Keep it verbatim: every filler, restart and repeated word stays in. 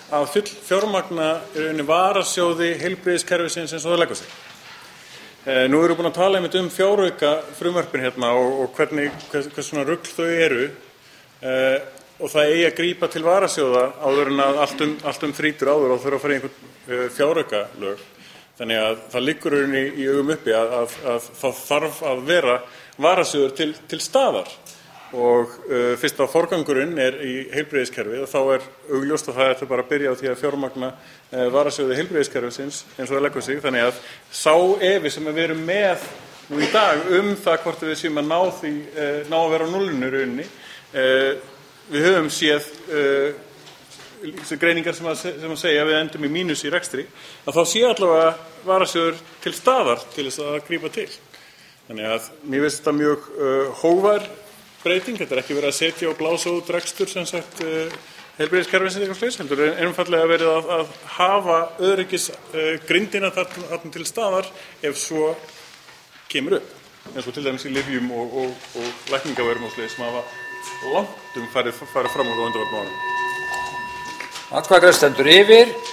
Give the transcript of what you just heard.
að full fjármagna í rauninni varasjóði heilbrigðiskerfisins eins og það leggur sig. Eh, nú erum við búin að tala einmitt um fjárauka frumvörpin hérna og, og hvernig, hvers, hvers svona rugl þau eru eh, og það eigi að grípa til varasjóða áður en að allt um, allt um þrítur áður og þurfa að fara í einhvern uh, fjárauka lög. Þannig að það liggur í, í augum uppi að, að, að það þarf að vera varasjóður til, til staðar og uh, fyrst að forgangurinn er í heilbrigðiskerfið og þá er augljóst að það er bara að byrja á því að fjármagna uh, varasjóði heilbrigðiskerfisins eins og það leggur sig. Þannig að sá efi sem við erum með nú í dag um það hvort við séum að ná því, uh, ná að vera á nullinu rauninni, uh, við höfum séð uh, greiningar sem að, sem að segja að við endum í mínus í rekstri, að þá sé allavega varasjóður til staðar til þess að grípa til. Þannig að mér finnst þetta mjög uh, hógvær breyting, þetta er ekki verið að setja og blása út rekstur sem sagt uh, heilbrigðiskerfisins eitthvað slags, heldur er einfaldlega verið að, að hafa öryggis uh, grindina þarna til staðar ef svo kemur upp, eins og til dæmis í lyfjum og, og, og lækningavörum og slags sem hafa langtum farið, farið fram úr á undanfarnum árum. Atkvæðagreiðsla stendur yfir.